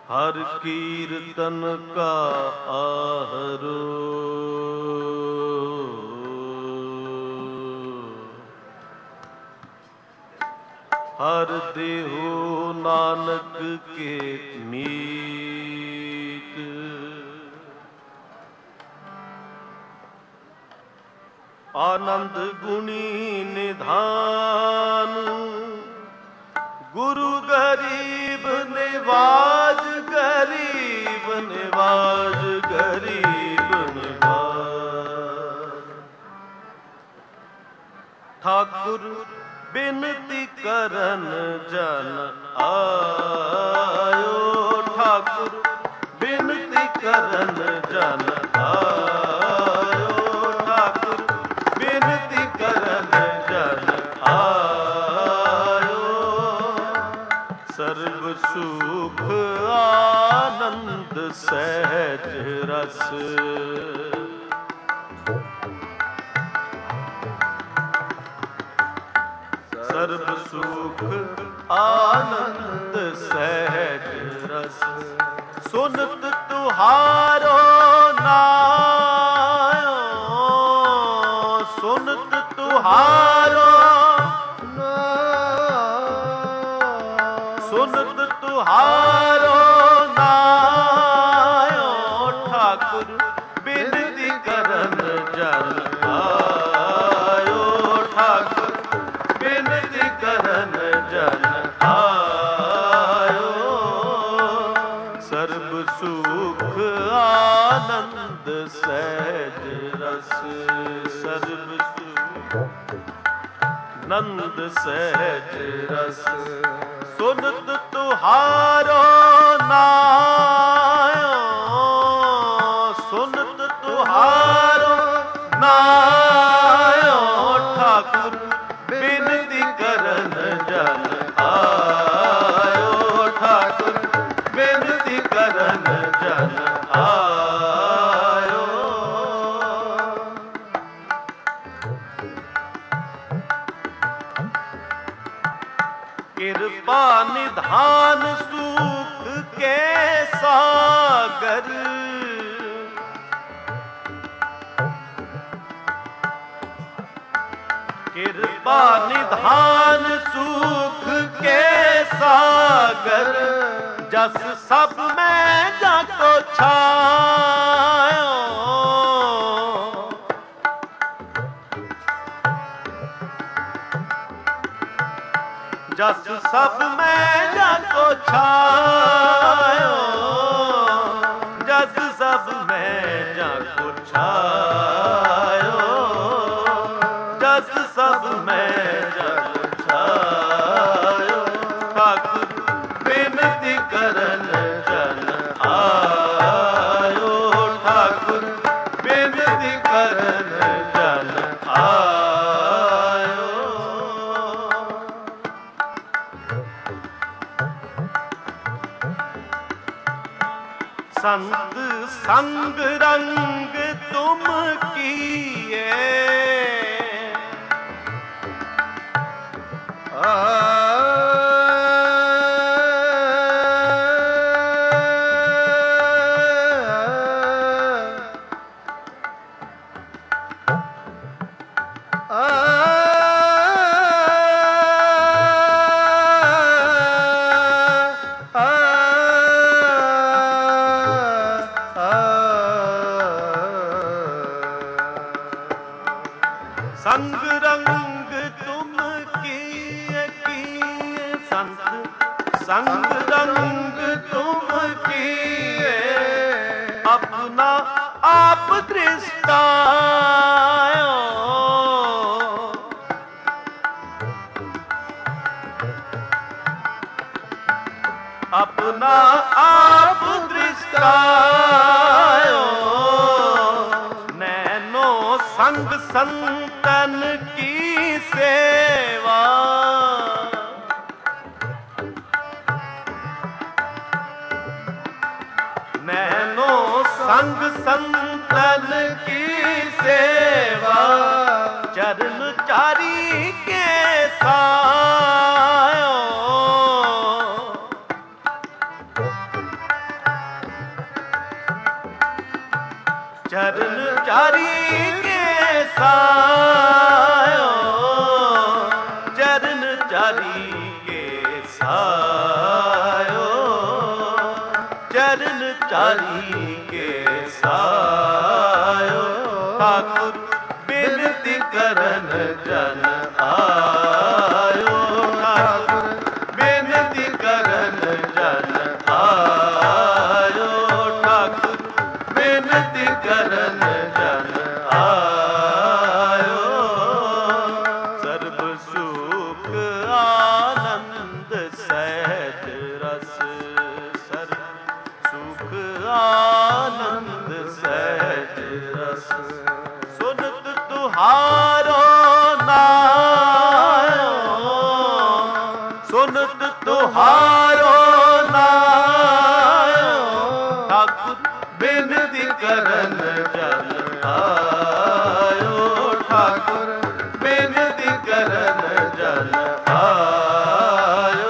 हर कीर्तन का आहरो हर देहो नानक के मीत। आनंद गुणी निधान गुरु गरीब निवाज, गरीब निवाज, गरीब निवाज। ठाकुर बिनती करन जन आयो, ठाकुर बिनती करन जन आयो, ठाकुर बिनती करन जन आयो। सर्व सुख आनंद सहज रस, सर्व सुख आनंद सहज रस। सुनत तुहारो नायो, सुनत तुहारो सुनत तुहारो नायो, ठाकुर बिनती करन जन आयो, ठाकुर बिनती करन जन आयो। सर्व सुख आनंद सहज रस, सर्व सुख नंद सहज रस। सुनत तुहारो नायो, सुनत तुहारो नायो, ठाकुर बिनती करन जन आयो, ठाकुर बिनती करन जन आयो। कृपा निधान सुख के सागर, कृपा निधान सुख के सागर। जस सब में जाको छायो, जस सब में जाको छायो, जस सब में जाको छायो, जस सब में जाको छायो। ठाकुर बिनती करन जन आयो, ठाकुर बिनती करन जन आयो। संत संग रंग तुम किए, संग रंग तुम किए, संत संग रंग तुम किए। अपना आप दृष्टायो, अपना आप दृष्टायो। नैनो संग संतन की सेवा, नैनो संग संतन की सेवा। चरण चारी के सायो, चरण चारी के सायो, चरण चारी के सायो, चरण चारी के सायो। ठाकुर बिनती करन जन आयो, ठाकुर बिनती करन जन आयो, ठाकुर बिनती करन जन आयो। सर्ब सुख आनंद सहज रस, सर्ब सुख आनंद सहज रस। सुनत तुहारो नायो, सुनत तुहारो नायो। ठाकुर बिनती करन जन आयो, ठाकुर बिनती करन जन आयो।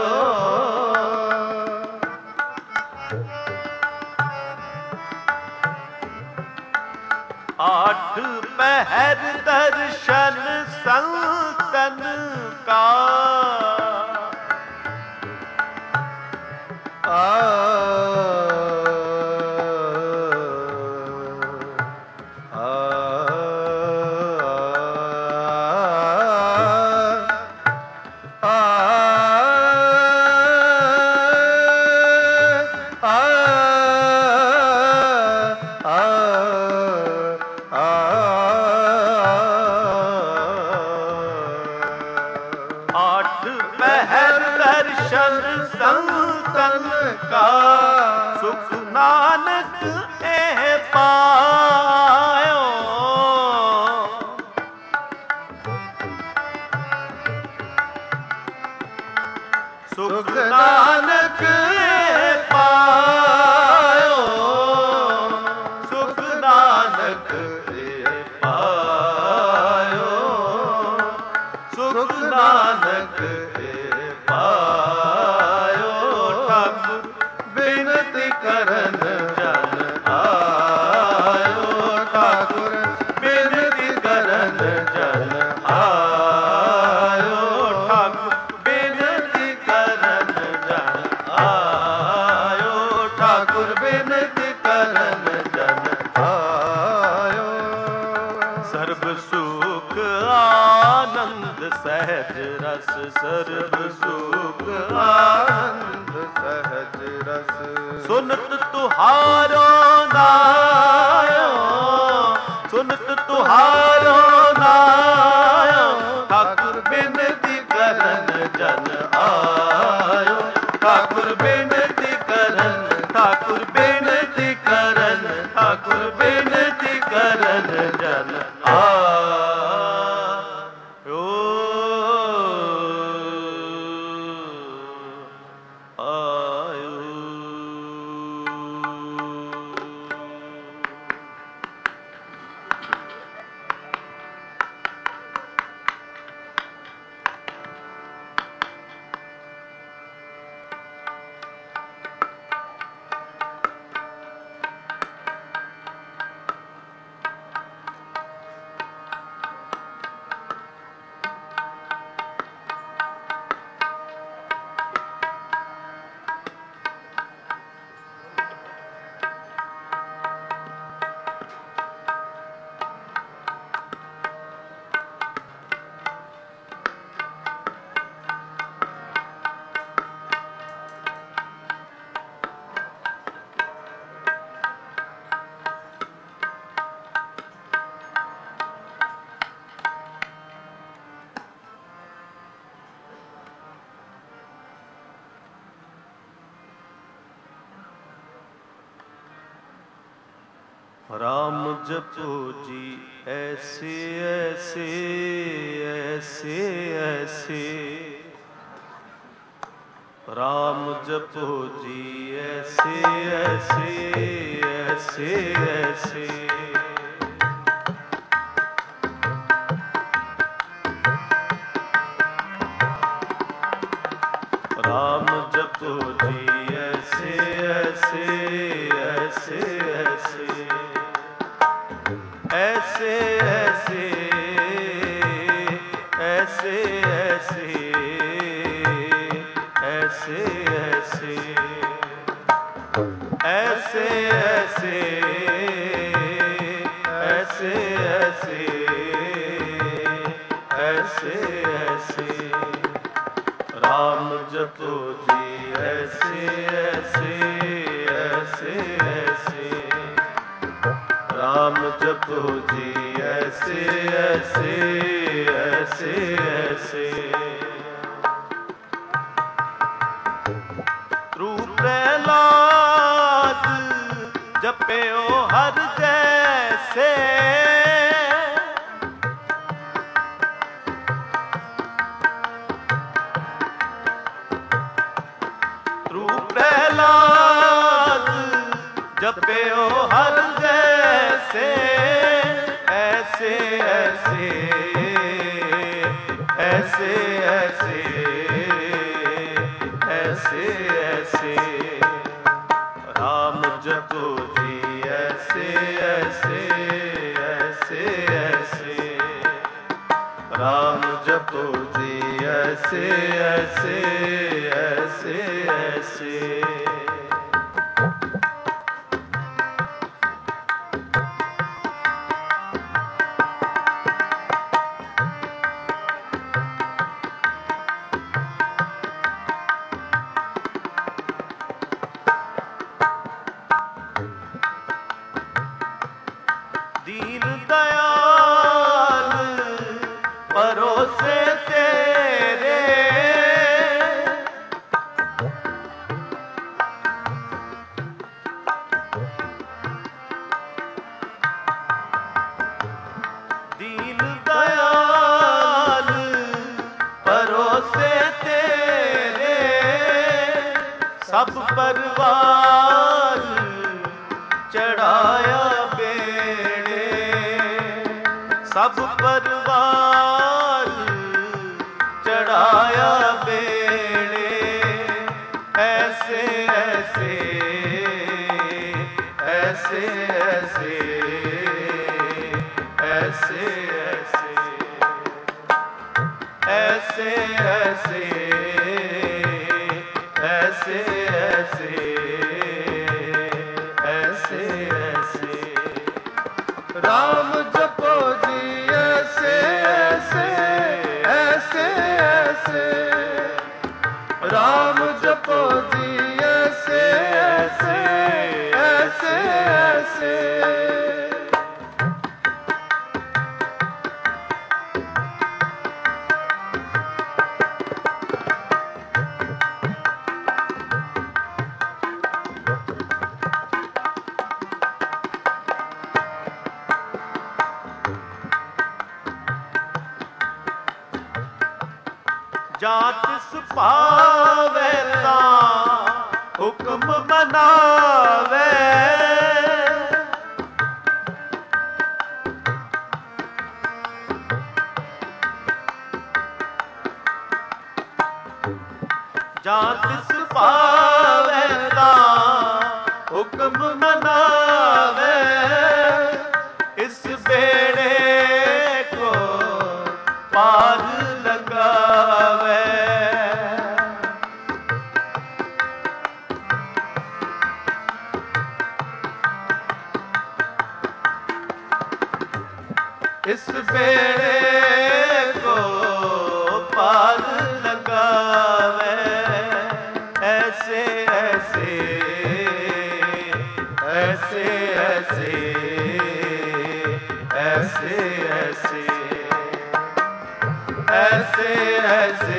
आठ पहर दर्शन संतन का, आठ पहर दर्शन संतन का, सुख नानक एह पायो। सुख नानक एह पायो, सुख नानक एह पायो, सुख नानक एह पायो। ठाकुर बिनती करन जन आयो, ठाकुर बिनती करन जन आयो, ठाकुर बिनती करन जन आयो, ठाकुर बिनती करन जन आयो। सर्ब सुख आनंद सहज रस, सर्ब सुख आनंद सहज रस। सुनत तुहारो नायो, सुनत तुहारो नायो। ठाकुर बिनती करन जन आयो, ठाकुर बिनती करन, ठाकुर बिनती करन, ठाकुर बिनती करन जन आयो। राम जपो जी ऐसे ऐसे ऐसे ऐसे, राम जपो जी ऐसे ऐसे ऐसे ऐसे। राम जपो जी ऐसे ऐसे ऐसे ऐसे। ऐसे ऐसे ऐसे ऐसे ऐसे राम जपो जी ऐसे ऐसे ऐसे ऐसे राम जपो जी ऐसे ऐसे ऐसे ऐसे रूप प्रहलाद जपे ओ हर जैसे जपे ओ हर जैसे ऐसे ऐसे ऐसे ऐसे ऐसे ऐसे राम जपो जी ऐसे ऐसे ऐसे ऐसे राम जपो जी ऐसे ऐसे ऐसे ऐसे दीन दयाल परोसे तेरे दीन दयाल परोसे तेरे सब परवार चढ़ाया सब परवार चढ़ाया बेड़े ऐसे ऐसे ऐसे ऐसे ऐसे ऐसे ऐसे ऐसे ऐसे ऐसे ऐसे राम जपो जी ऐसे ऐसे ऐसे ऐसे राम जपो जी ऐसे ऐसे ऐसे ऐसे जात सुपावे ता हुक्म मनावे जात सुपावे ता हुक्म मनावे इस बेड़े को पार लगावे इस बेड़े को पार लगावे ऐसे ऐसे ऐसे ऐसे ऐसे ऐसे ऐसे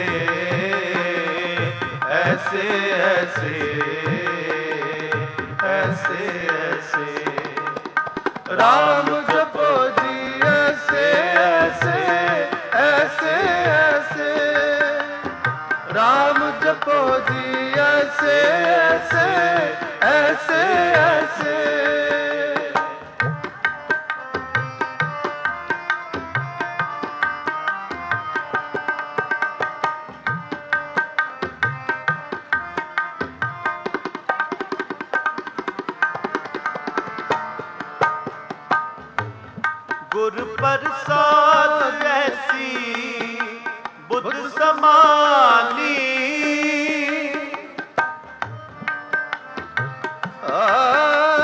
ऐसे ऐसे ऐसे ऐसे राम जपो जी ऐसे ऐसे ऐसे ऐसे राम जपो जी ऐसे ऐसे ऐसे ऐसे गुर प्रसाद ऐसी बुद्ध समानी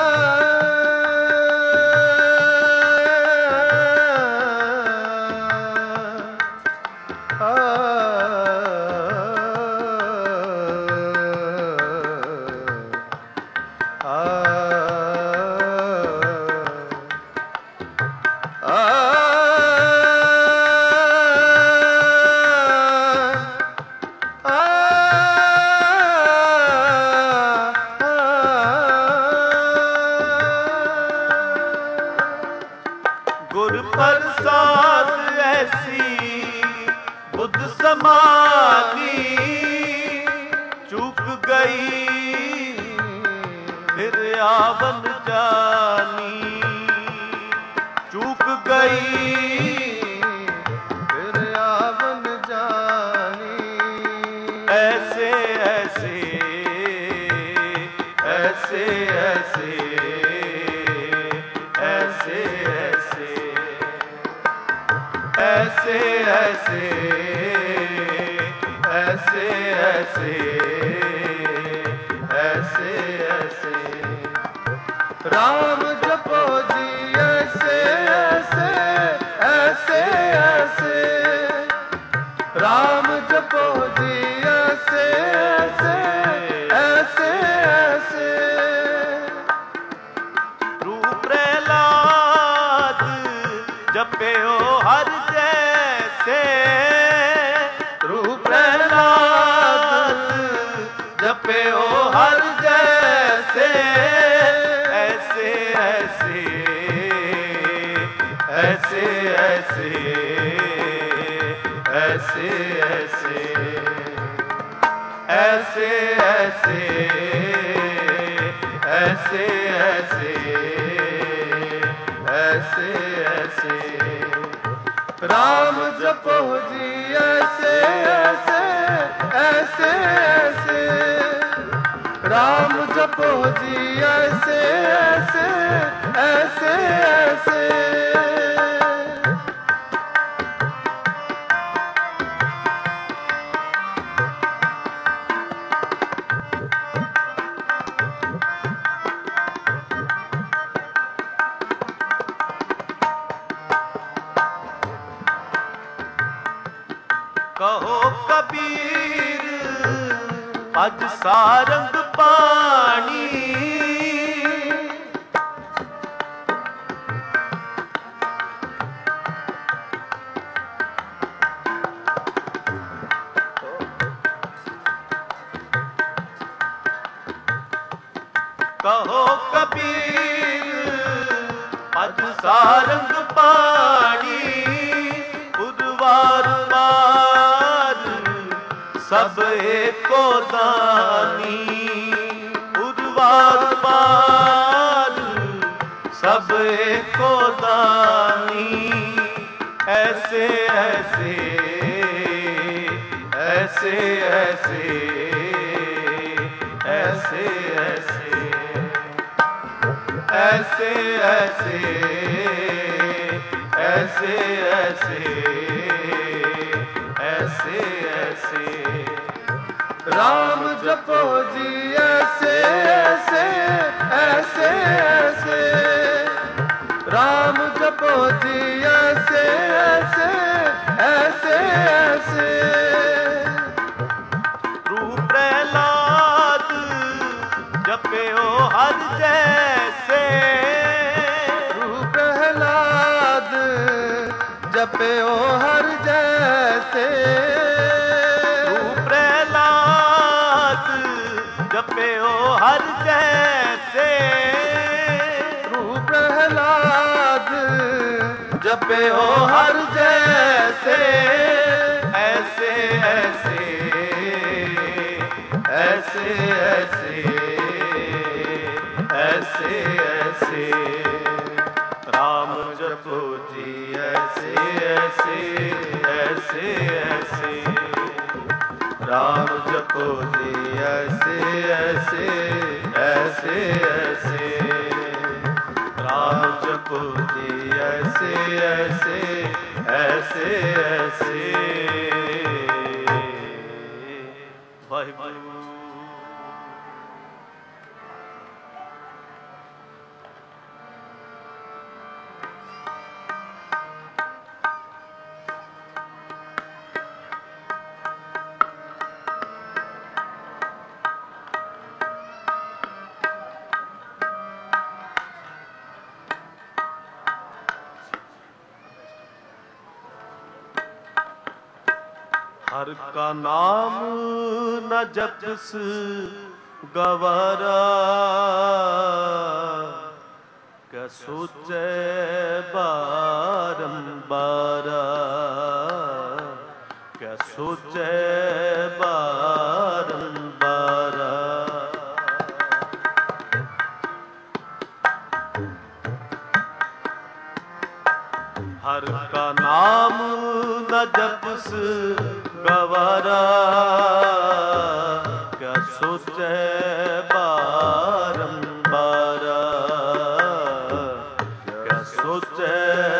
समानी चूक गई फिर आवन जानी, चूक गई फिर आवन जानी। ऐसे ऐसे ऐसे ऐसे ऐसे ऐसे ऐसे ऐसे ऐसे ऐसे ऐसे राम जपो जी ऐसे ऐसे ऐसे ऐसे, राम जपो जी ऐसे ऐसे ऐसे ऐसे। रूप प्रहलाद जपे हो हर जैसे, रूप प्रहलाद जपे हो हर जैसे, ऐसे ऐसे ऐसे ऐसे ऐसे ऐसे ऐसे ऐसे ऐसे ऐसे राम जपो जी ऐसे ऐसे ऐसे ऐसे, राम जपो जी ऐसे ऐसे ऐसे ऐसे। कहो कबीर अज सारंग पानी, कहो कबीर अज सारंग पानी, उद्वार सब एको दानी, उद्वार पार सब एको दानी, ऐसे ऐसे ऐसे ऐसे ऐसे ऐसे ऐसे ऐसे ऐसे ऐसे ऐसे राम जपो जी ऐसे ऐसे ऐसे ऐसे, राम जपो जी ऐसे ऐसे ऐसे ऐसे। रूप प्रहलाद जपे हो हर जैसे, रूप प्रहलाद जपे हो हर जैसे, जपे हो हर जैसे, रूप प्रहलाद जपे हो हर जैसे, ऐसे ऐसे ऐसे ऐसे ऐसे ऐसे राम जपो जी ऐसे ऐसे ऐसे ऐसे, राम जपो जी ऐसे ऐसे ऐसे ऐसे, राम जपो जी ऐसे ऐसे ऐसे ऐसे। वाहिगुरू। हर का नाम न जपस गवारा, क्या सोचे बारंबारा, क्या सोचे सोचे बारंबार। हर का नाम न जपस गवारा, क्या सोचे बारंबार, क्या सोचे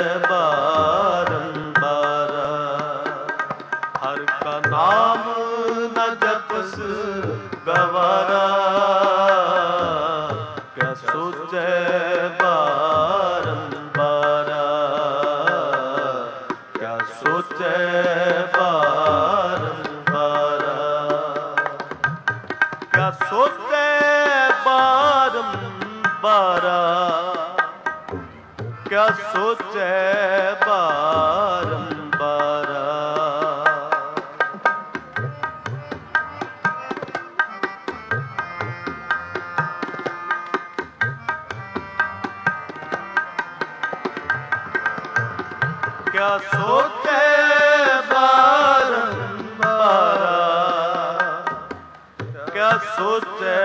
बारंबार। हर का नाम न जपस गवारा, क्या सोचे बारंबार, क्या सोचे बारंबार, क्या सोचे बारंबार, क्या सोचे बारंबार। क्या सोचे बारंबार, क्या सोचे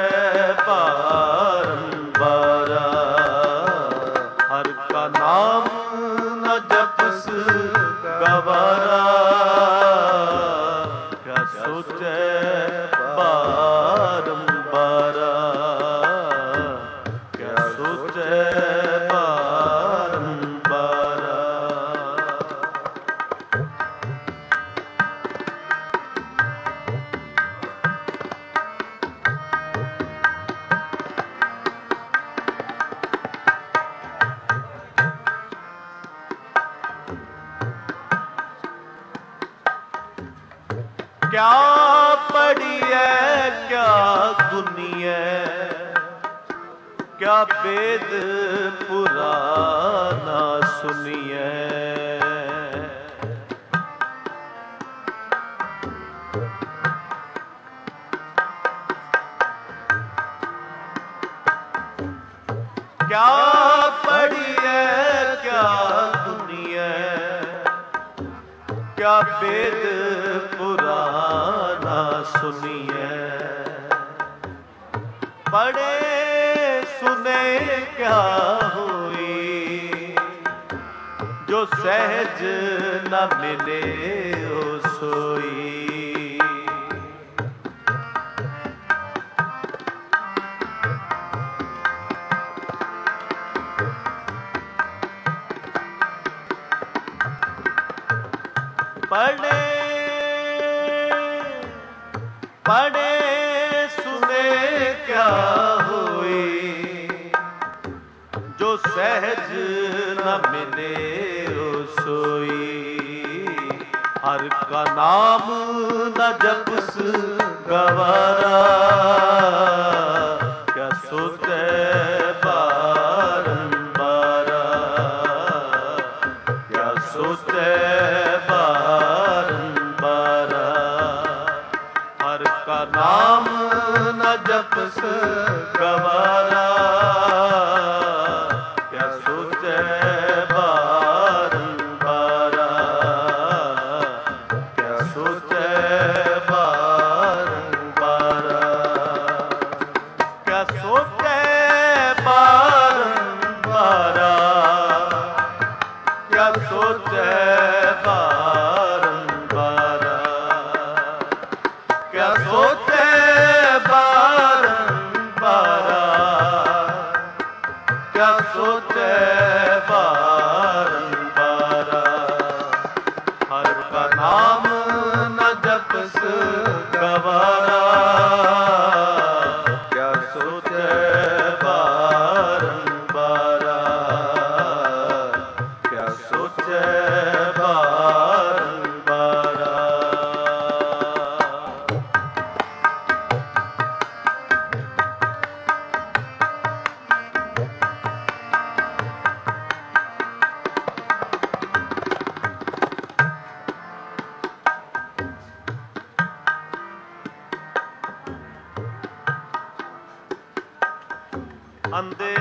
बारंबार। हर का नाम न जपस गवारा, क्या सोचे बारंबार, क्या सोचे बारंबार। क्या पड़ी है क्या दुनिया, क्या वेद पुराना सुनिए। क्या पड़ी है क्या दुनिया, क्या वेद पुराना सुनिए। पढ़े सुने क्या हुई, जो सहज न मिले ओ सोई। पढ़े पढ़े सुने क्या हुई, जो सहज न मिले ओ सोई। हर का नाम न जपस गवारा, क्या सोचे बारंबार, क्या सोचे बारंबार। हर का नाम न जपस गवारा, क्या सोचे बारंबार, क्या सोचे बारंबार, क्या सोचे बारंबार, क्या सोचे बारंबार, क्या सोचे बारंबार, क्या सोचे बारंबार। हर का नाम न जपस गवारा, क्या सोचे बारंबार, क्या सोचे बारंबार।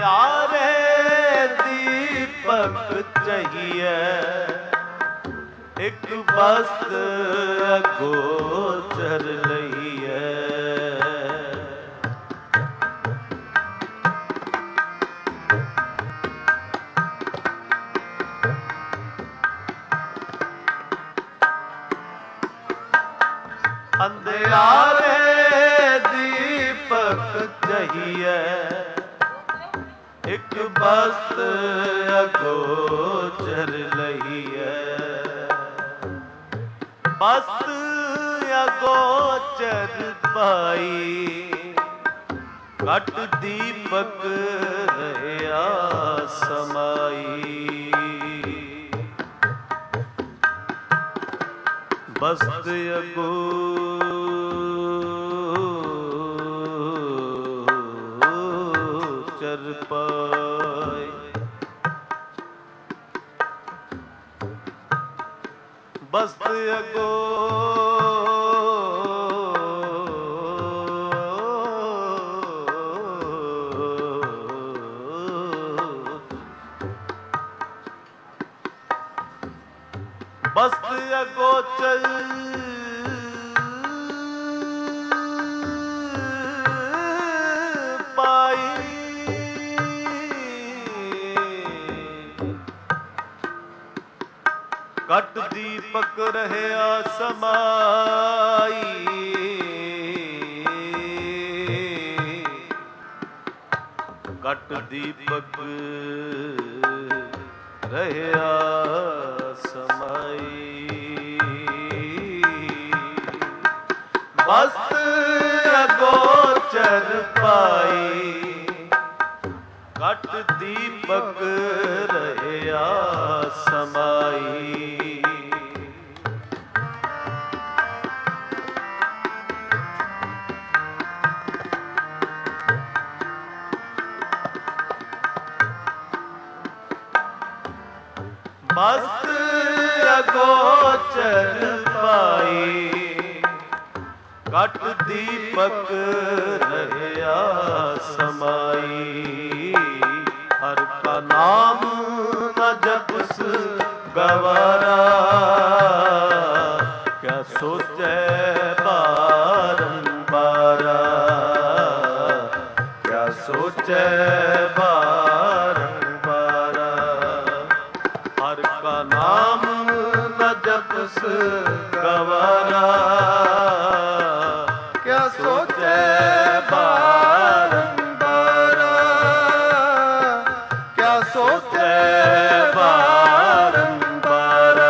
अंधियारे दीपक चाहिए, एक बस्त अगोचर लईए। अंधियारे दीपक चाहिए, एक बस्त अगोचर लईए। बस्त अगोचर पाई, घट दीपक रया समाई। बस्त अगोचर पाई, बस्त बस्त अगोचर पाई, घट दीपक रहे समाई। घट दीपक रहे समाई। बस्त अगोचर पाई, घट दीपक रहे समाई। बस्त अगोचर पाई, घट दीपक रहा समाई। हर का नाम न जपस गवारा, क्या सोचे बारंबारा, क्या सोचे बारंबारा। हर का नाम न जपस गवारा, क्या सोचे बारंबारा, क्या सोचे बारंबारा,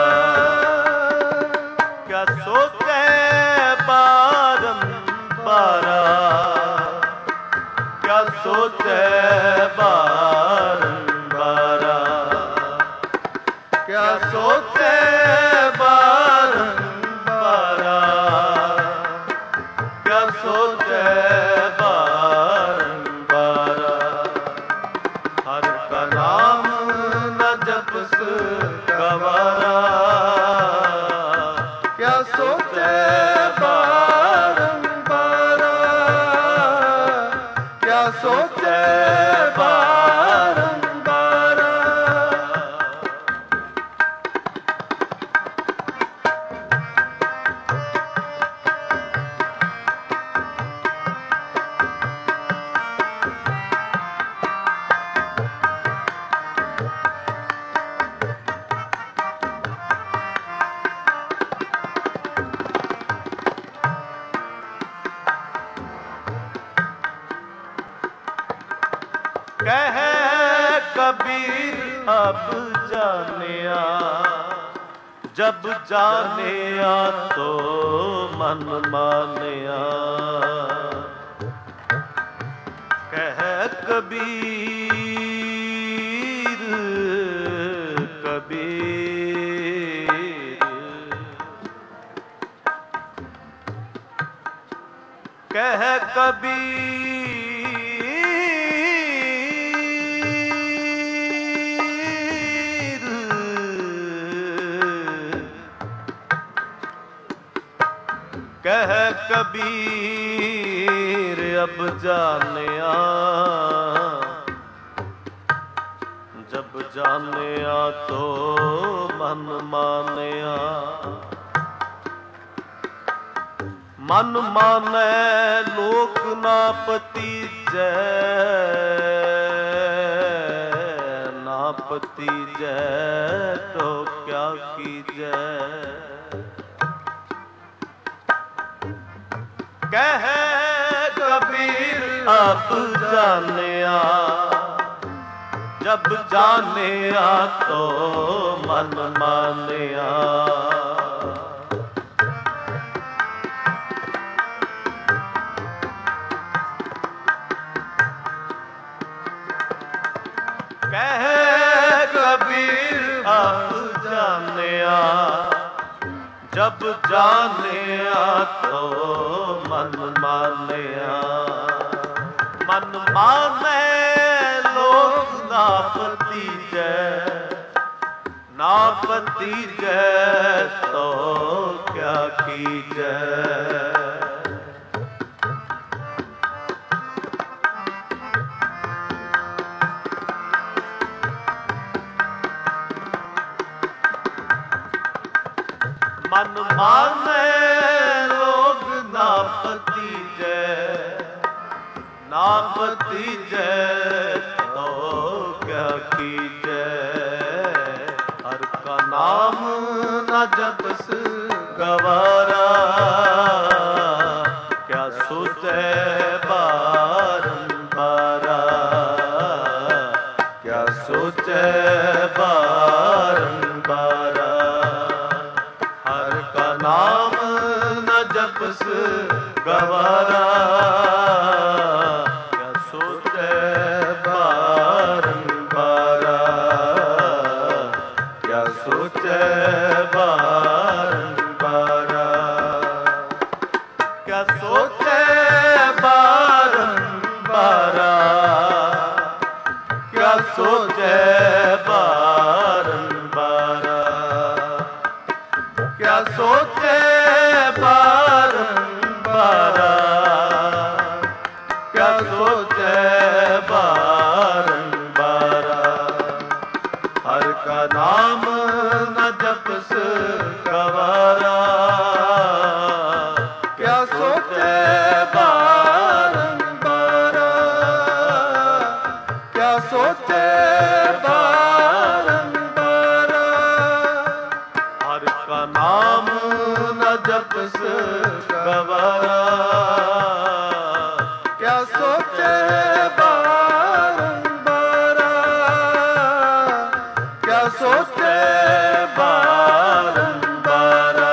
क्या सोचे बारंबारा, क्या सोचे बारंबारा, क्या सोचे बारंबारा, क्या सोचे बारंबारा। हर का नाम न जपस गवारा, क्या सोचे बारंबारा, क्या सोचे बारंबारा। कह कबीर अब जानिया, जब जानिया तो मन मानिया। कह कबीर कबीर, कह कबीर कह कबीर अब जानिया, जब जानिया तो मन मानिया। मन माने लोक ना पतीजै, ना पतीजै तो क्या कीजै। कह कबीर अब जानिया, जब जानिया तो मन मानिया। कह कबीर अब जानिया, जब जानिया तो मन मानिया। मन माने लोग ना पतीजै, ना पतीजै तो क्या कीजै। मन माने लोग ना पतीजै, ना पतीजै तो क्या कीजै। हर का नाम न जपस गवारा, क्या सोचै बारंबारा, क्या सोचै बारंबारा। नाम न जपस गवारा, क्या सोचै बारंबारा, क्या सोचै बारंबारा। क्या सोचै बारंबारा, क्या सोचै बारंबारा। क्या सोचे बारंबारा, क्या सोचे बारंबारा। हर का नाम न जपस गवारा, क्या सोचे बारंबारा, क्या सोचे बारंबारा। हर का नाम न जपस गवारा, क्या सोचे बारंबारा, क्या सोचे बारंबारा।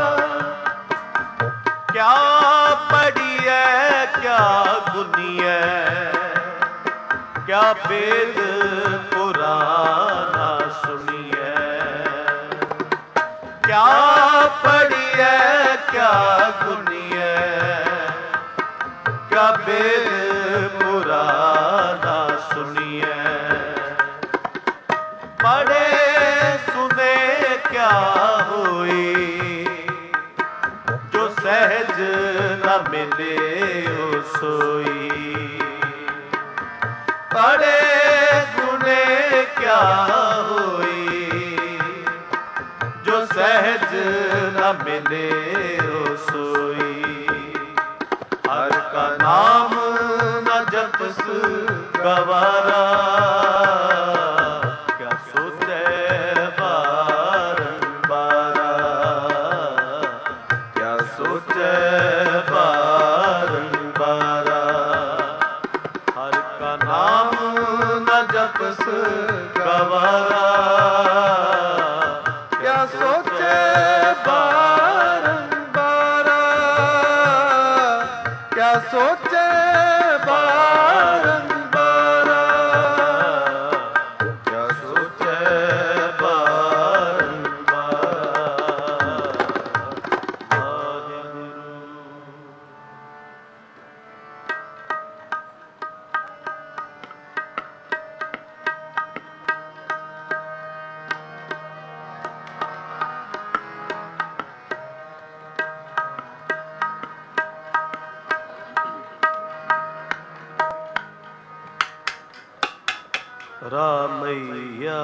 क्या पढ़ी है क्या गुनी है, क्या वेद पुराना सुनिए। क्या पढ़ी है क्या गुनी है, क्या वेद पुराना सुनिए। पढ़े सुने क्या हुई, जो सहज न मिले ओ सोई। पढ़े सुने क्या हुई, जो सहज न मिले ओ सोई। हर का नाम न जपस गवारा, क्या सोचे बारंबारा, क्या सोचे बारंबारा। हर का नाम न जपस गवारा, क्या सोचे बारंबारा, क्या सोचे बारंबारा, क्या सोचे बारंबारा। ਰਾਮਈਆ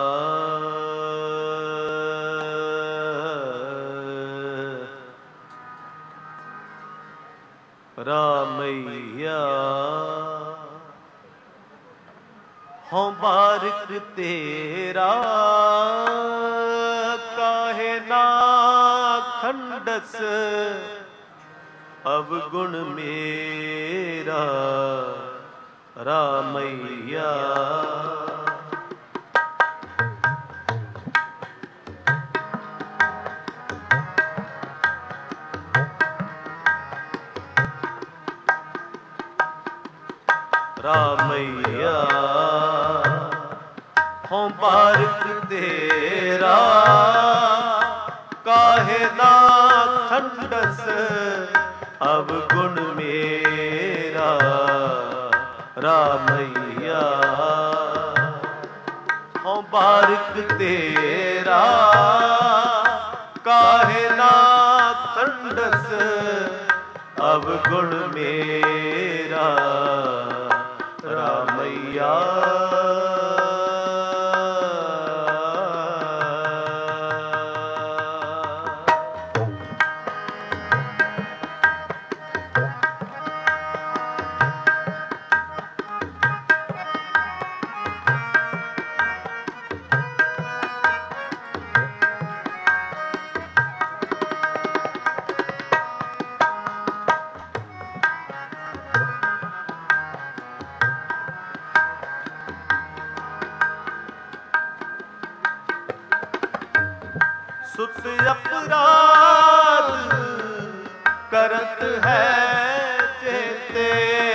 ਰਾਮਈਆ ਹੋਂ ਬਾਰਿਕ ਤੇਰਾ ਕਾਹੇ ਨਾ ਖੰਡਸ ਅਵਗੁਣ ਮੇਰਾ ਰਾਮਈਆ ਰਾਮਈਆ ਹੋਂ ਬਾਰਿਕ ਤੇਰਾ ਕਾਹੇ ਨਾ ਖੰਡਸ ਅਵਗੁਣ ਮੇਰਾ ਰਾਮਈਆ ਹੋਂ ਬਾਰਿਕ ਤੇਰਾ ਕਾਹੇ ਨਾ ਖੰਡਸ ਅਵਗੁਣ ਮੇਰਾ ਰਾਮਈਆ ਸੁਤ ਅਪਰਾਧ ਕਰਤ ਹੈ ਚੇਤੇ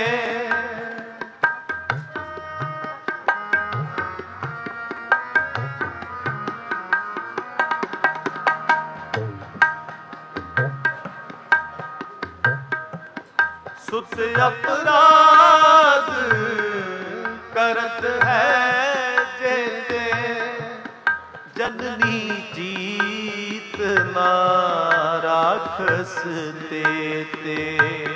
ਸੁਤ ਅਪਰਾਧ ਕਰਤ ਹੈ ਚੇਤੇ ਜਨਨੀ ਜੀਤ ਨਾ ਰਾਖਸ ਤੇ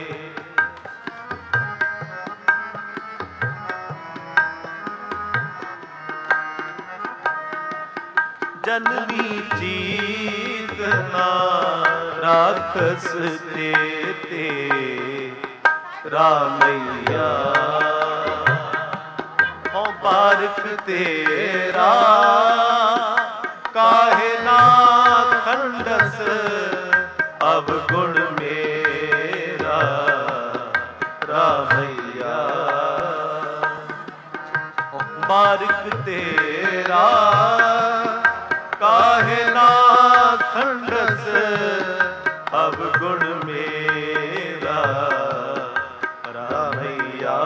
ਜਨਨੀ ਜੀਤ ਨਾ ਰਾਖਸ ਤੇ ਰਾਮਈਆ ਹੋਂ ਬਾਰਿਕ ਤੇਰਾ ਕਾਹੇ ਨਾ ਖੰਡਸ ਅਵਗੁਣ ਮੇਰਾ ਰਾਮਈਆ ਬਾਰਿਕ ਤੇਰਾ ਕਾਹੇ ਨਾ ਖੰਡਸ ਅਵਗੁਣ ਮੇਰਾ ਰਾਮਈਆ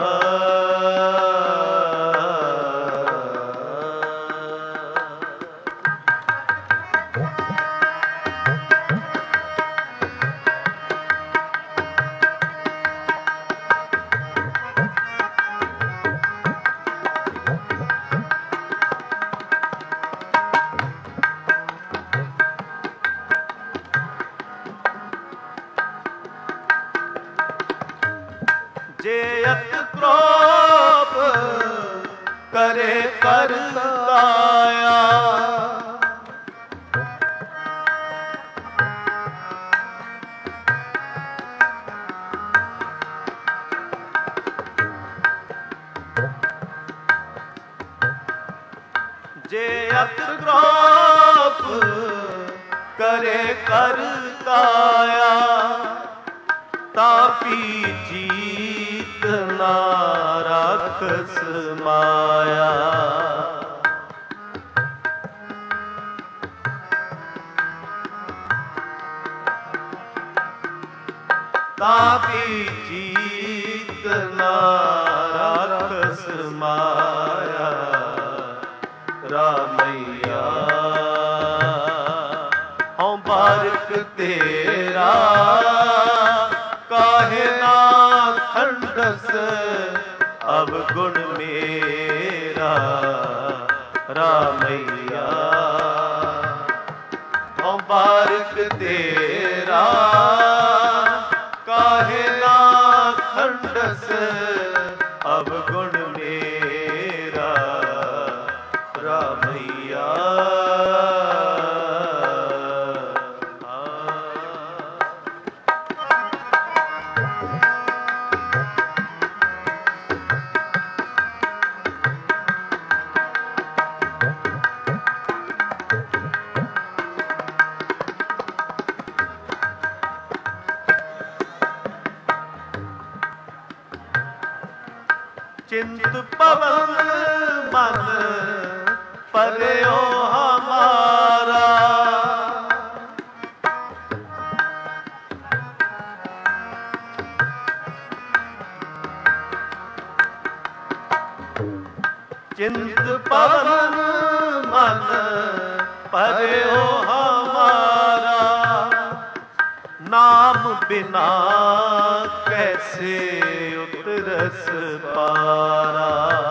ਜੇ ਅਤ ਕ੍ਰੋਧ ਕਰੇ ਕਰ ਕਾਇਆ ਜੇ ਅਤ ਕ੍ਰੋਧ ਕਰੇ ਕਰ ਕਾਇਆ ਤਾਪੀ ਜੀਤ ਨਾ ਰਾਖਸ ਮਾਇਆ ਤਾਪੀ ਜੀਤ ਨਾ ਰਾਖਸ ਮਾਇਆ ਰਾਮਈਆ ਹੋਂ ਬਾਰਿਕ ਤੇਰਾ ਕਾਹੇ ਨਾ ਖੰਡਸ ਅਵਗੁਣ ਮੇਰਾ ਰਾਮਈਆ ਹੋਂ ਬਾਰਿਕ ਤੇਰਾ ਕਾਹੇ ਨਾ ਖੰਡਸ ਅਵਗੁਣ ਮੇਰਾ चिंत पवन मन पर्यो हमारा। चिंत पवन मन पर्यो हमारा। नाम बिना कैसे उतरस पारा।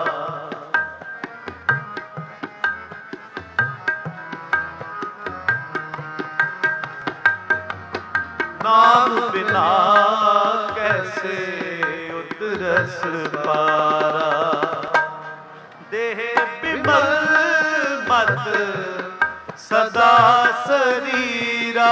नाम बिना कैसे उतरस पारा। देह बिमल मत सदा शरीरा।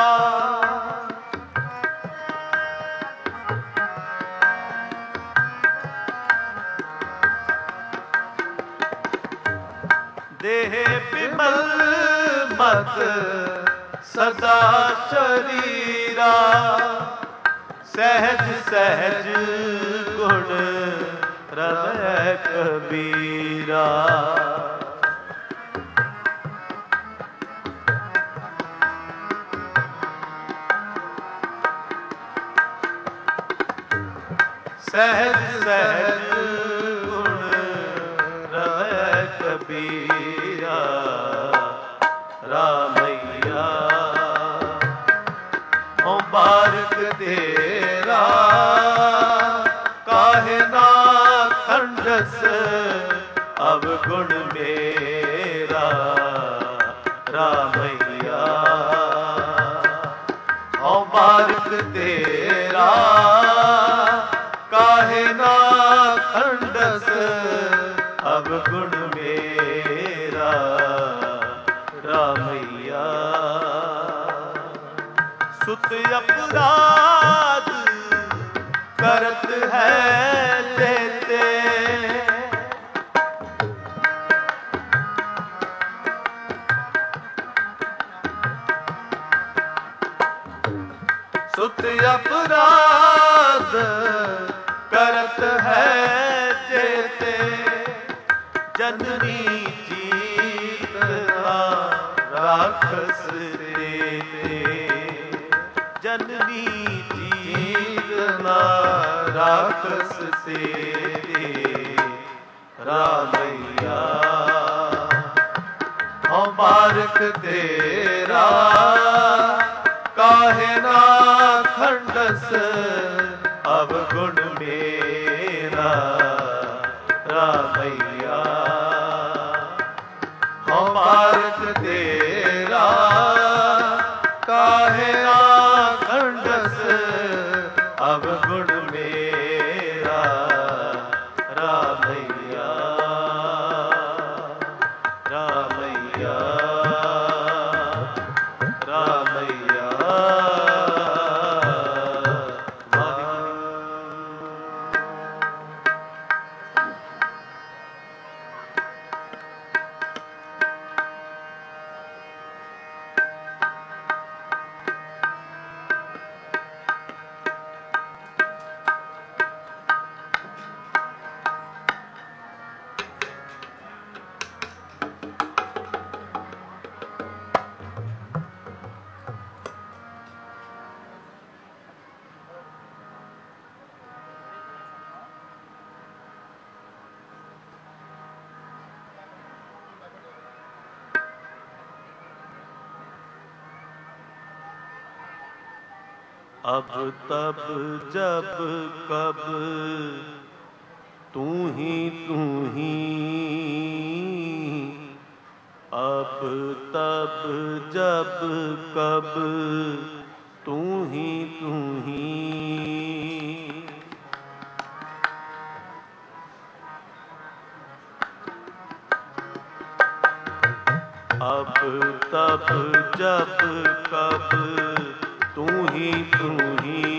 देह बिमल मत सदा शरीरा। सहज सहज गुण रवै कबीरा। सहज सहज गुण रवै कबीरा। रामैया हो बारक तेरा। काहे ना खंडस अवगुण मेरा। रामैया हो बारक तेरा। काहे ना खंडस अवगुण मेरा। रामैया सुत अपराध करत है तेते। सुत अपराध करत है जेते। जननी जीतना राक्षस देते। जननी जीतना राक्षस देते। रामैया हो बारक तेरा। काहे ना खंडस अवगुण मेरा। रामैया हो बारक तेरा। काहे ना खंडस अवगुण मेरा। रामैया रामैया रामैया। अब तब जब कब तू ही तू ही। अब तब जब कब तू ही तू ही। अब तब जब कब तू ही तू ही।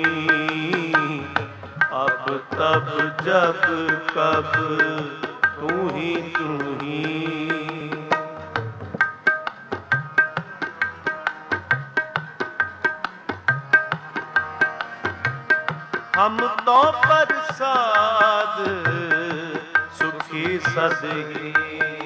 अब तब जब कब तू ही तू ही। हम तो प्रसाद सुखी सदही।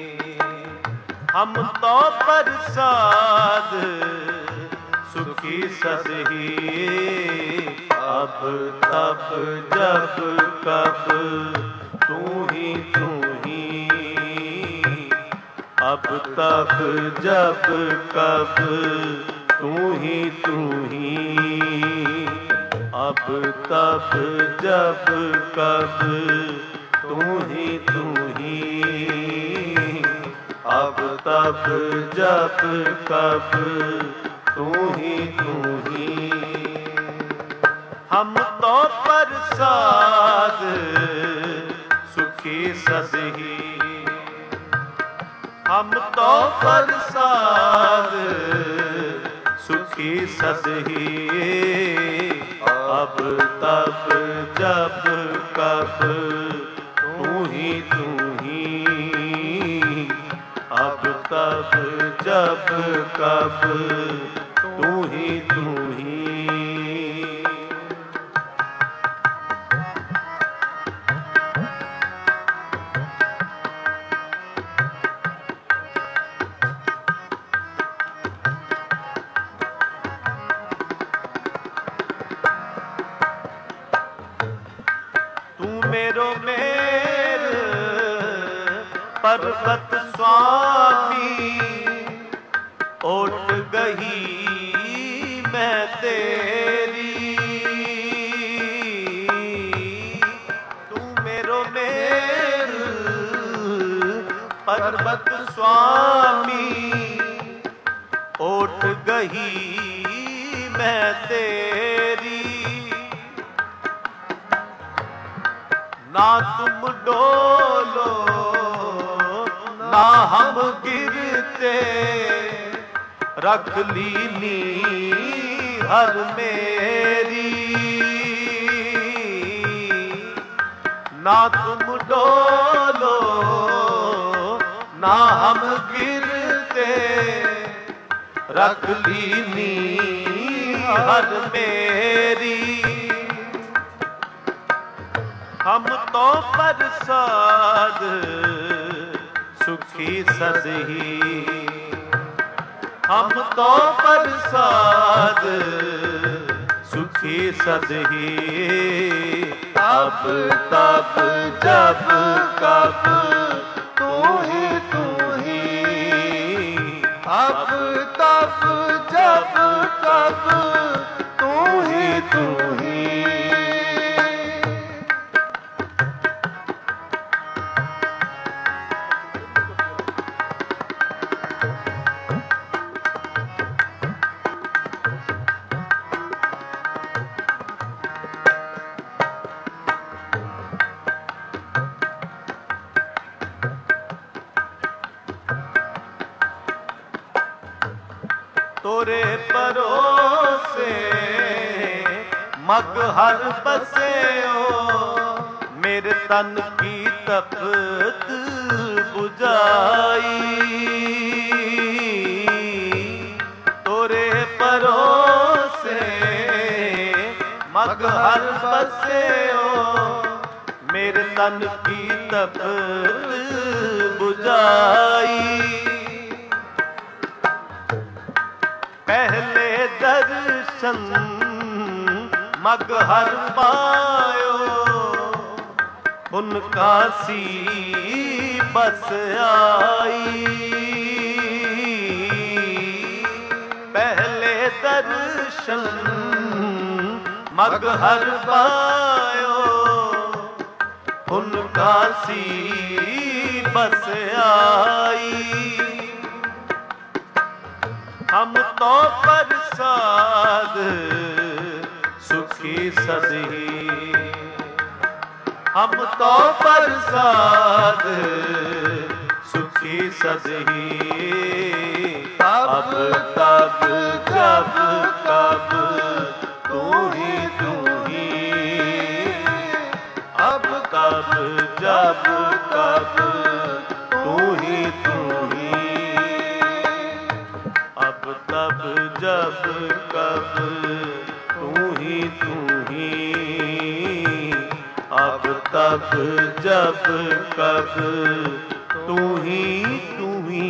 हम तो प्रसाद सुखी सदही। अब तब जब कब तू ही तू ही। अब तब जब कब तू ही तू ही। अब तब जब कब तू ही तू ही। अब तब जब कब तू ही तू ही। हम तो प्रसाद सुखी सदही। हम तो प्रसाद सुखी सदही। अब तब जब कब तू ही तू ही। अब तब जब कब तू ही तू ही। मेरो मेर पर्वत स्वामी। ओट गही मैं तेरी। तू मेरो मेर पर्वत स्वामी। ओट गही मैं तेरी। ना तुम डोलो ना हम गिरते। रख लीनी हर मेरी। ना तुम डोलो ना हम गिरते। रख लीनी हर मेरी। हम तो प्रसाद सुखी सदही। हम तो प्रसाद सुखी सदही। अब तब जब कब तू ही तू ही। अब तब जब कब तू ही तू ही। तोरे परोसे मगहर बसे हो। मेरे तन की तपत बुझाई। तोरे परोसे मगहर बसे हो। मेरे तन की तपत बुझाई। पहले दर्शन मगहर पायो। उनका सी बस आई। पहले दर्शन मगहर पायो। उनका सी बस आई। हम तो प्रसाद सुखी सदही। हम तो प्रसाद सुखी सदही। अब तब जब कब तू ही तू ही। अब तब जब कब तू ही तू ही। अब तब जब कब तू ही तू ही। अब तब तब जब कब तू ही तू ही।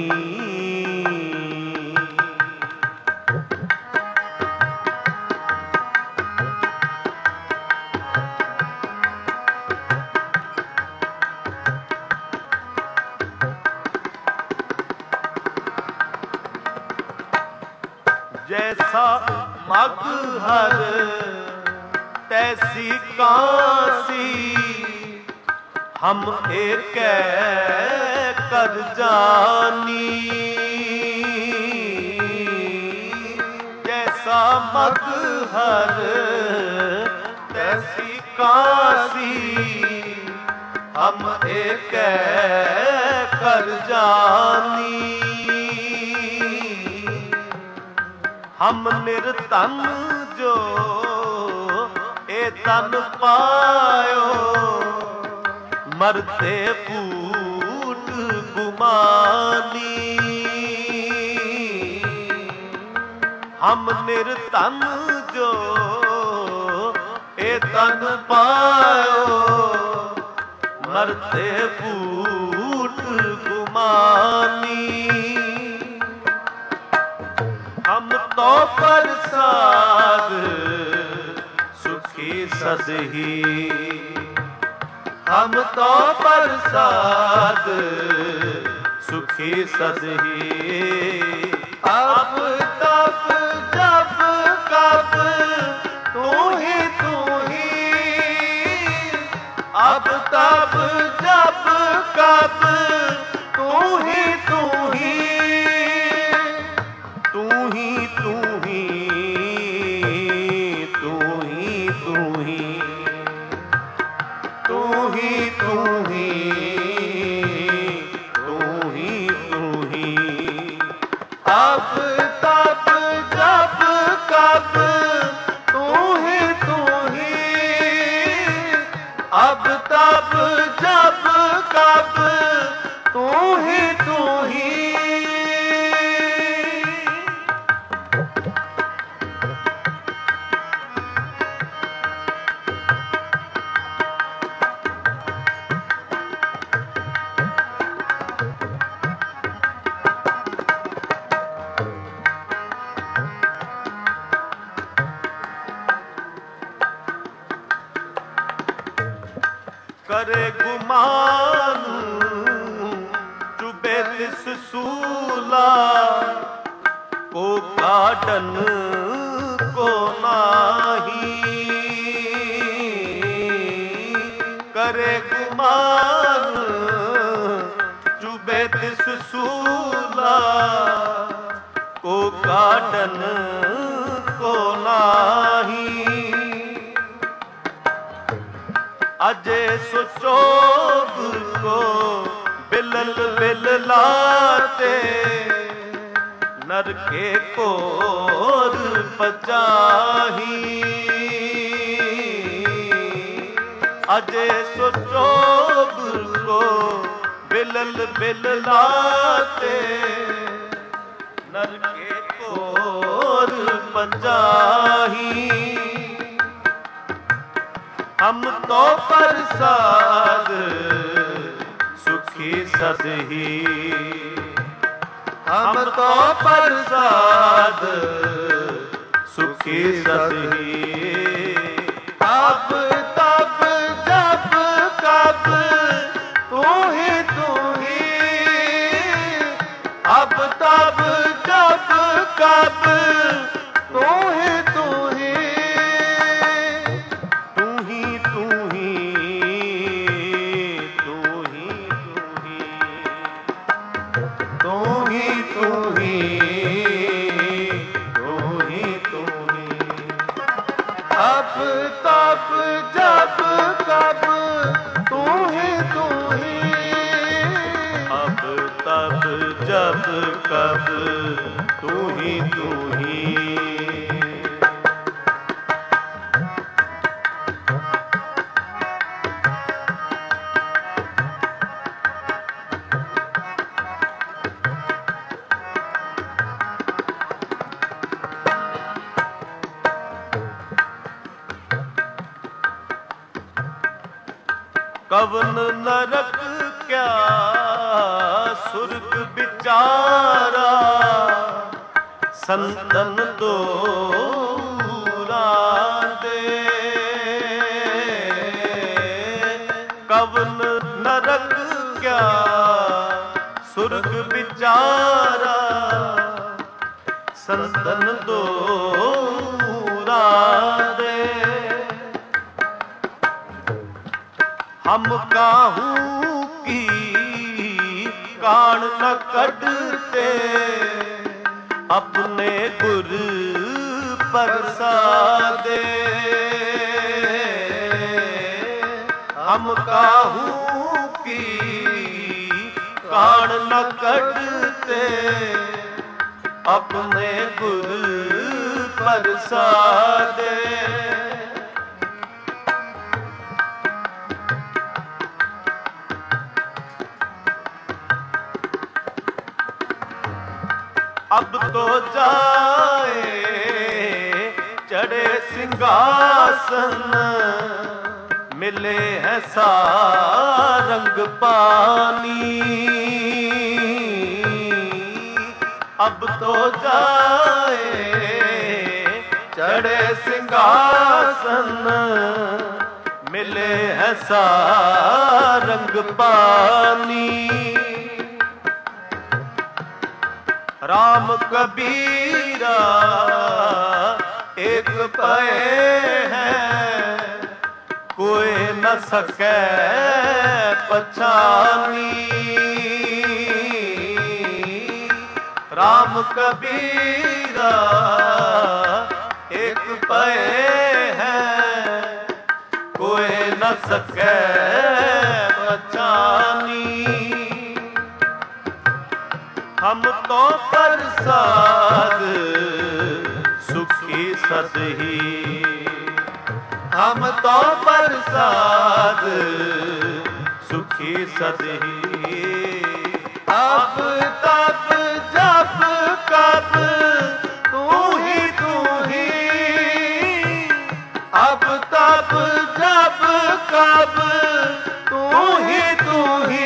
जैसा मग हर तैसी कासी, हम एक कर जानी। जैसा मग हर तैसी कासी, हम एक कर जानी। हम निर्धन जो ए तन पायो, मरते फूट गुमानी। हम निर्धन जो ए तन पायो, मरते फूट गुमानी। हम तो प्रसाद सुखी सदही, हम तो प्रसाद सुखी सदही। अब तब जब कब तू ही तू ही, अब तब जब कब तू ही तू ही। तू ही तू ही तू ही तू ही तू ही तू ही तू ही तू ही। अब तब जब कब तू ही तू ही, अब तब जब कब तू ही तू ही। करे गुमान चुबे तिस सूला, को काटन को नाही। करे गुमान चुबे तिस सूला, को काटन को नाही। अजय सुचोग को बिलल बिललाते, नरके कोर पचाही। अजय सुचोग को बिलल बिललाते, नरके कोर पचाही। हम तो प्रसाद सुखी सदही, हम तो प्रसाद सुखी सदही। अब तब जब कब तू ही तू ही, अब तब जब कब तू ही तू ही। अब तब जब कब तू ही तू ही, अब तब जब कब तू ही तू ही। कवन नरक क्या सुर्ग बिचारा, संतन दूरा दे। कवन नरक क्या सुर्ग बिचारा, संतन दूरा दे। हम काहू की कान न कढ़ते, अपने गुर प्रसादे। हम काहू की कान न कढ़ते, अपने गुर प्रसादे। अब तो जाए चढ़े सिंहासन, मिले हैं सारंग पानी। अब तो जाए चढ़े सिंहासन, मिले हैं सारंग पानी। राम कबीरा एक पए हैं, कोई न सके पछानी। राम कबीरा एक पए हैं, कोई न सके पछानी। हम तो प्रसाद सुखी सदही, हम तो प्रसाद सुखी सदही। अब तब जब कब तू ही तू ही, अब तब जब कब तू ही तू ही।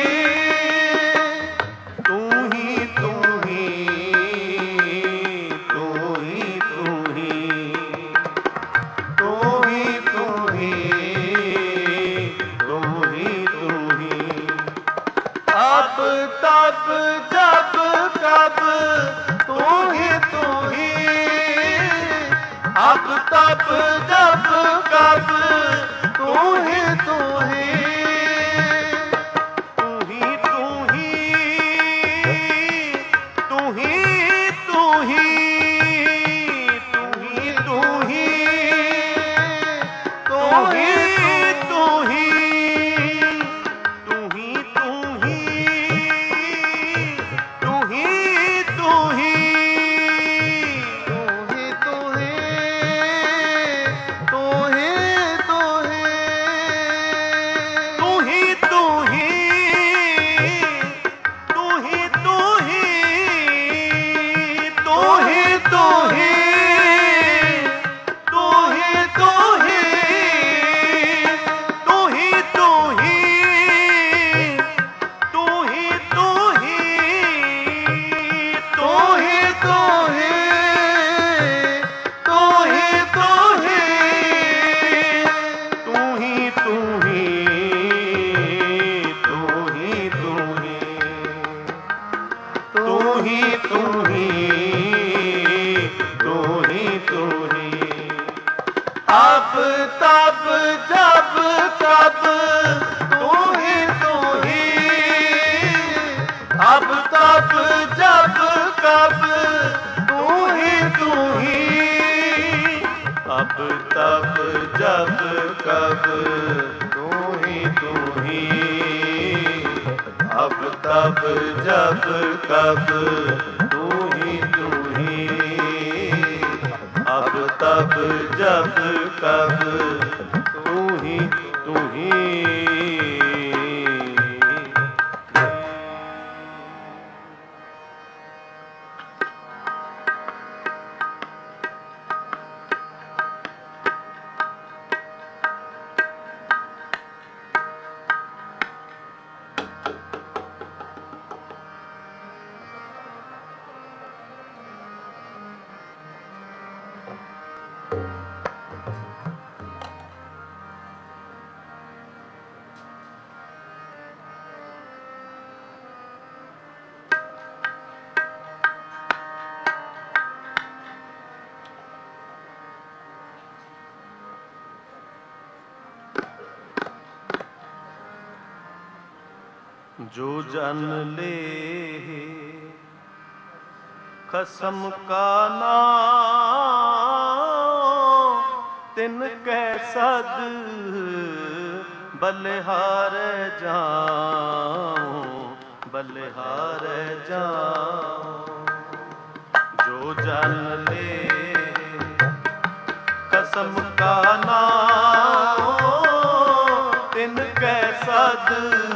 तब जब कब तू ही तू ही, अब तब जब कब तू ही तू ही। तू ही तू ही, तू ही तू ही, तू ही तू ही, तू ही तू ही, तू ही तू ही, तू ही तू ही, तू ही तू ही, तू ही तू ही, तू ही तू ही, तू ही तू ही, तू ही तू ही, तू ही तू ही, तू ही तू ही, तू ही तू ही, तू ही तू ही, तू ही तू ही, तू ही तू ही, तू ही तू ही, तू ही तू ही। अब तब जब कब तू ही तू ही, अब तब जब कब तू ही तू ही, अब तब जब कब तू ही तू ही, अब तब जब कब तू ही तू ही, अब तब जब कब तू ही तू ही। जो जन ले खसम का नाम तिन कै सद बलिहार जाऊं बलिहार जाऊं। जो जन ले कसम का नाम तिन कै सद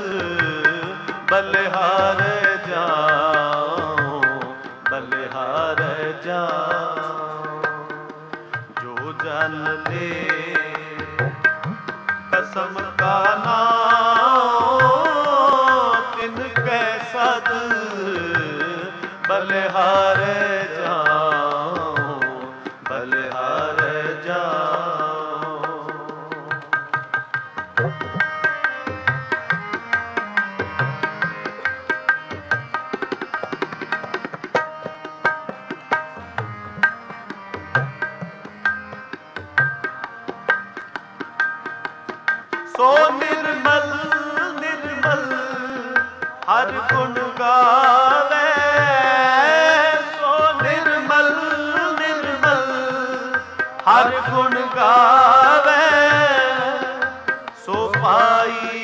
बलिहार जाऊं बलिहार जाऊं। जो जन ले कसम का नाम तिन कै सद बलिहार जाऊं बलिहार जाऊं। सो निर्मल निर्मल हर गुण गावे। सो निर्मल निर्मल हर गुण गावे। सो पाई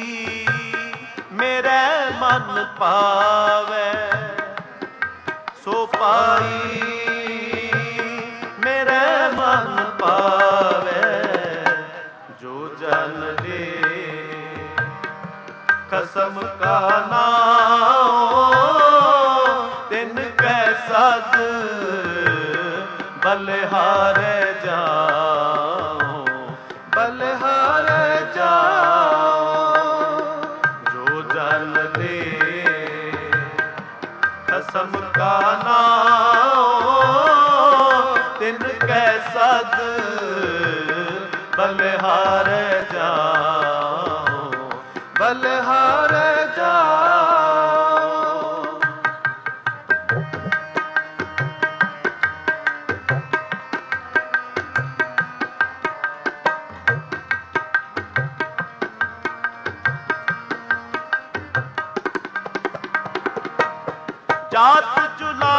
मेरे मन पावे। सो पाई मेरे मन पावे। जो जन ले कसम का नाम तिन कै सद बलिहार जाऊं बलिहार जाऊं। जो जन ले कसम का नाम तिन कै सद बलिहार जाऊं बलिहार जाऊं। जात जुला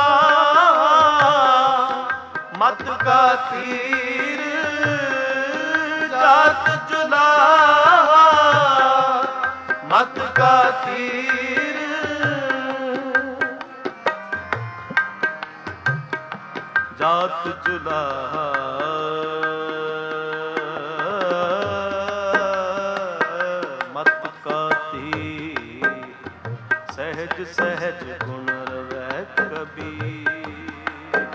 मत का तीर। जात जुला मत का तीर। जात जुला मत का तीर। सहज सहज गुण रवै कबीर।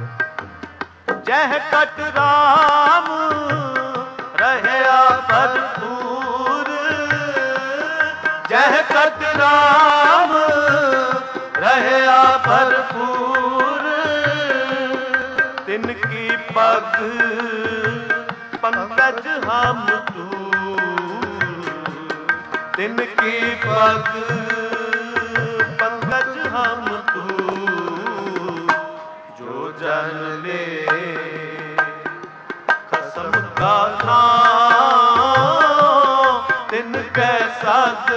जह कट राम रहया भरपूर। जह कट राम रहया भरपूर। तिनकी पग पंकज हम दूर। तिनकी पग पंकज हम दूर। जो जन ले कसम का नाम तिन कै सद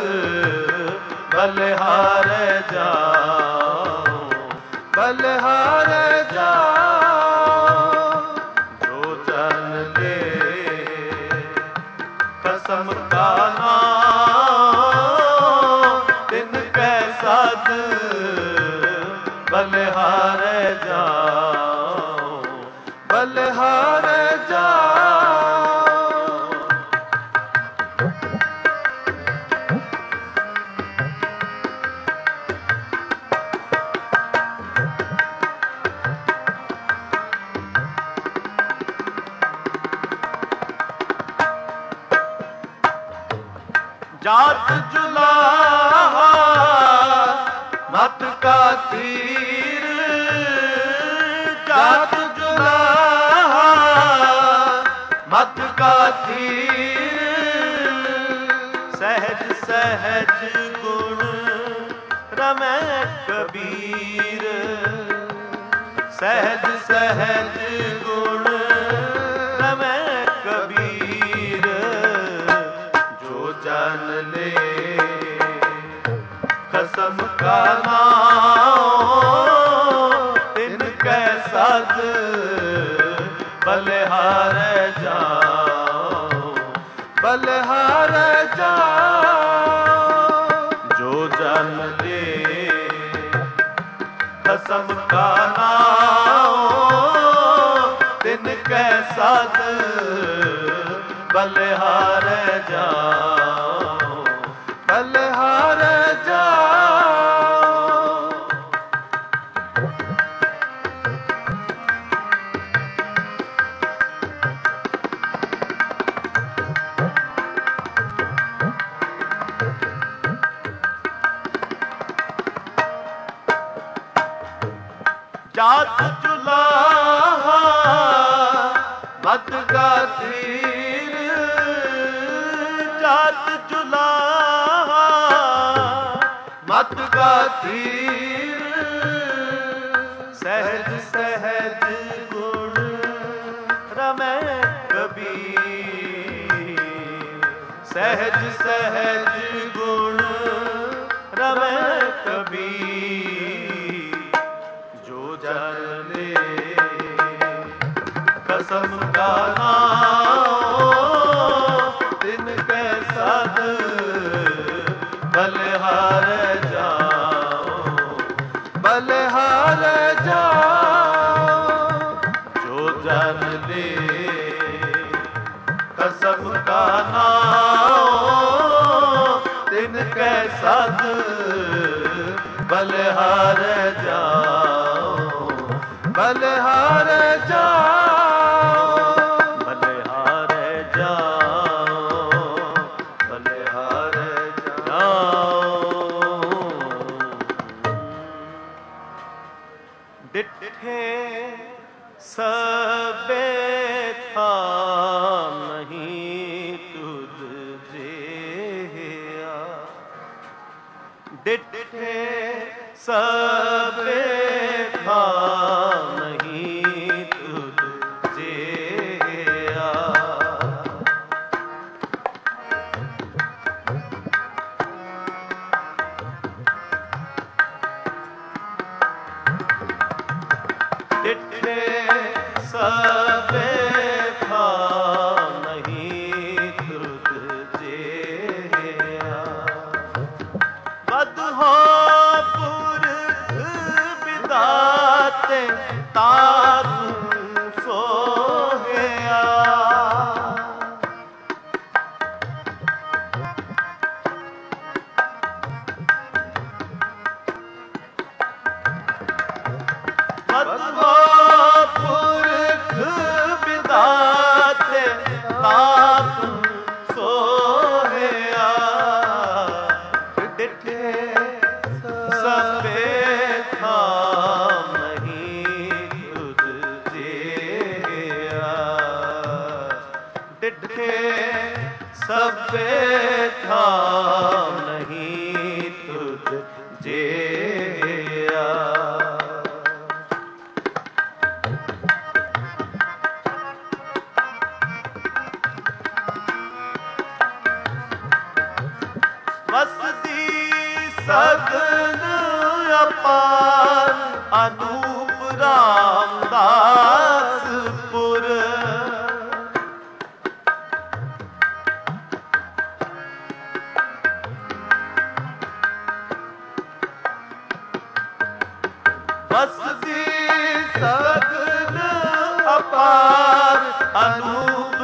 बलिहार जाऊं बलिहार जाऊं। जो जन ले कसम का नाम तिन कै सद बलिहार जाऊं बलिहार जाऊं। जात जुला मत का तीर। जात जुला मत का तीर। सहज सहज गुण रमै कबीर। सहज सहज गुण रमै कबीर। जो जन ले का नाम तिनकै सद बलिहार जाओ बलिहार जाओ। जो जन ले खसम का नाम तिनकै सद बलिहार जाओ बलिहार जाओ। जात चुलाहा मत गातीर जात चुलाहा मत गातीर। सहज सहज गुण रमै कबीर सहज सहज गुण रमै कबीर। जो जन ले कसम का नाम तिनकै सद बलिहार जाओ बलिहार जाओ। जो जन ले कसम का नाम तिनकै सद बलिहार जाओ बलिहार जाओ बलिहार जाओ बलिहार जाओ। डिठे सबे था नहीं तुझ जेया डिठे सबे था नहीं तुझ जेया। डिठे सबे था नहीं तुझ जेया। बद हो तारू सोहया पुरख बिदाते तारू सोहया। डिठे सबे था डिठे सबे था नहीं तुझ जेया। वसदी सगन अपार अनूप रामदासपुर। बसदी सगन अपार अनूप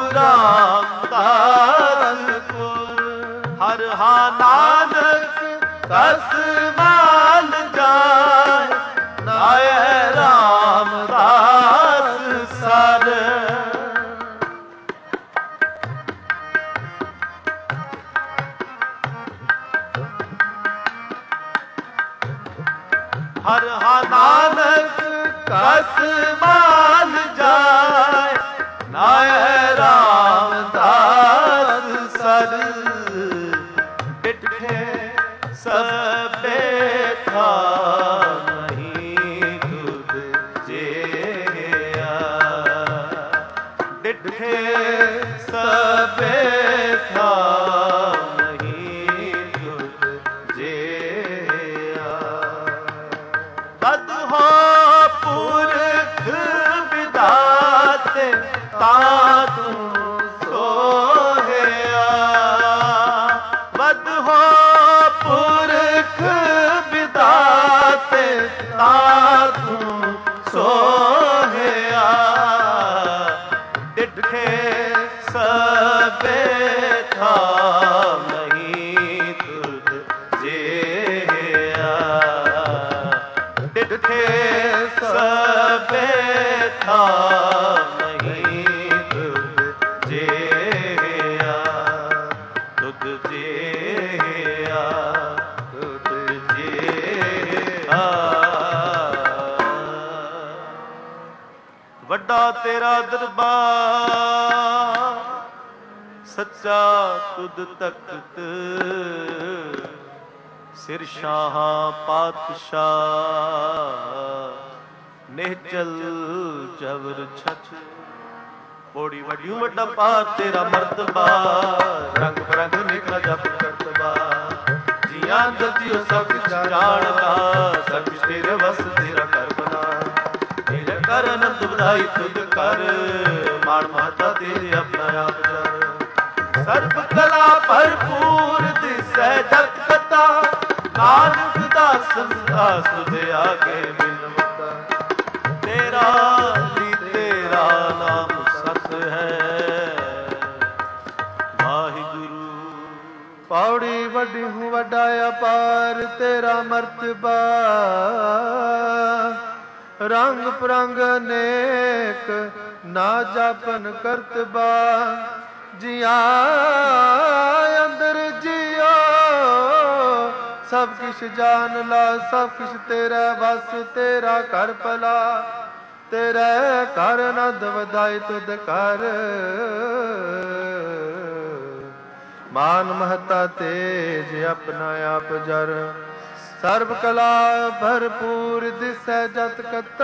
रामदासपुर। हर हा नानक कस माल जाय नाय रामदास सर। हर हा नानक कस माल जाय नाय रामदास सर। डिठे सबे था नहीं तुझ जेया। डिठे सबे था नहीं तुझ जेया। ਤਾ ਤੂੰ ਸੋਹਿਆ ਡਿਠੇ ਸਭੇ ਥਾਮ ਨਹੀਂ ਤੁਧ ਜਿਆ ਡਿਠੇ ਸਭੇ ਥਾਮ ਨਹੀਂ ਤੁਧ ਜਿਆ ਤੁਧ ਜਿਆ ਤੁਧ ਜਿਆ ਵੱਡਾ ਤੇਰਾ ਦਰਬਾਰ ਸੱਚਾ ਤੁਧ ਤਖਤ ਸਿਰ ਸ਼ਾਹਾਂ ਪਾਤਸ਼ਾਹ ਨਿਹਚਲ ਜਬਰ ਛਛ ਬੋੜੀ ਵੱਡੀ ਵੱਡਾ ਪਾਰ ਤੇਰਾ ਮਰਤਬਾ ਰੰਗ ਬਰੰਗ ਨਿਕਲਾ ਜਪ ਕਰਤਬਾ ਜੀਆਂ ਜਤਿਓ ਸਭ ਕੁਛ ਜਾਣਦਾ ਸਭ ਕੁਛ ਤੇਰੇ ਵਸ ਤੇਰਾ ਕਰ ਬਣਾ ਤੇਰੇ ਕਰ ਅਨੰਦ ਵਧਾਈ ਤੁਧ ਕਰ ਮਾਣ ਮਾਤਾ ਤੇਰੇ ਆਪਣਾ ਆਪ ਜਰ ਸਰਬ ਕਲਾ ਭਰਪੂਰ ਦਿਸੈ ਜਤ ਕਤਾ ਨਾਨਕ ਦਾਸਨ ਦਾਸ ਤੁਧ ਆਗੇ ਬਿਨਵਤਾ ਤੇਰਾ ਹੀ ਤੇਰਾ ਨਾਮ ਸਤ ਹੈ ਵਾਹਿਗੁਰੂ ਪੌੜੀ ਵੱਡੀ ਹੂੰ ਵੱਡਾ ਅਪਾਰ ਤੇਰਾ ਮਰਤਬਾ ਰੰਗ ਪ੍ਰੰਗ ਅਨੇਕ ਨਾ ਜਾਪਨ ਕਰਤਬਾ ਜੀਆ ਅੰਦਰ ਜੀਓ ਸਭ ਕਿਛ ਜਾਣ ਲਾ ਸਭ ਕਿਛ ਤੇਰਾ ਵਸ ਤੇਰਾ ਘਰ ਭਲਾ ਤੇਰੇ ਘਰ ਆਨੰਦ ਵਧਾਈ ਤੁਧ ਕਰ ਮਾਨ ਮਹਤਾ ਤੇਜ ਆਪਣਾ ਆਪ ਜਰ ਸਰਬ ਕਲਾ ਭਰਪੂਰ ਦਿਸੈ ਜਤ ਕਤਾ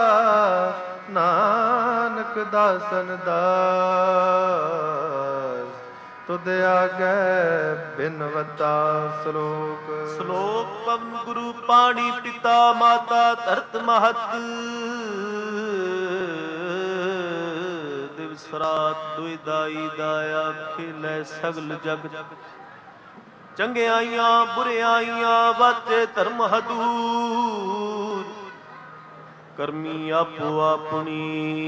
ਨਾਨਕ ਦਾਸਨ ਦਾਸ ਤੁਧ ਆਗੇ ਬਿਨਵਤਾ ਸ਼ਲੋਕ ਸ਼ਲੋਕ ਪਵਨ ਗੁਰੂ ਪਾਣੀ ਪਿਤਾ ਮਾਤਾ ਧਰਤ ਮਹਤ ਦਿਵਸ ਰਾਤ ਦੁਇਦਾਈ ਦਾਇਆ ਖੇਲੇ ਸਗਲ ਜਗਤ ਚੰਗਿਆਈਆਂ ਬੁਰਿਆਈਆਂ ਵਾਚੇ ਧਰਮ ਹਦੂਰ ਕਰਮੀ ਆਪੋ ਆਪਣੀ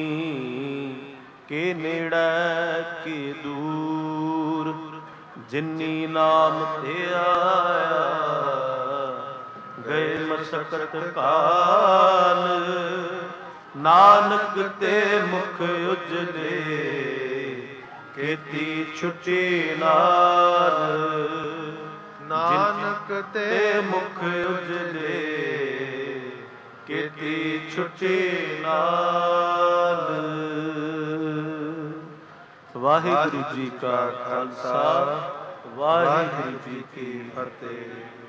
ਕੇ ਨੇੜੇ ਕੇ ਦੂਰ ਜਿਨੀ ਨਾਮ ਤੇ ਆਇਆ ਗਏ ਮਸਕਤ ਕਾਲ ਨਾਨਕ ਤੇ ਮੁਖ ਉਜਲੇ ਕੀਤੀ ਛੁੱਟੀ ਨਾਲ ਨਾਨਕ ਤੇ ਮੁਖ ਉਜਲੇ ਕੀਤੀ ਛੁੱਟੀ ਨਾਲ ਵਾਹਿਗੁਰੂ ਜੀ ਕਾ ਖਾਲਸਾ ਵਾਹਿਗੁਰੂ ਜੀ ਕੀ ਫਤਿਹ।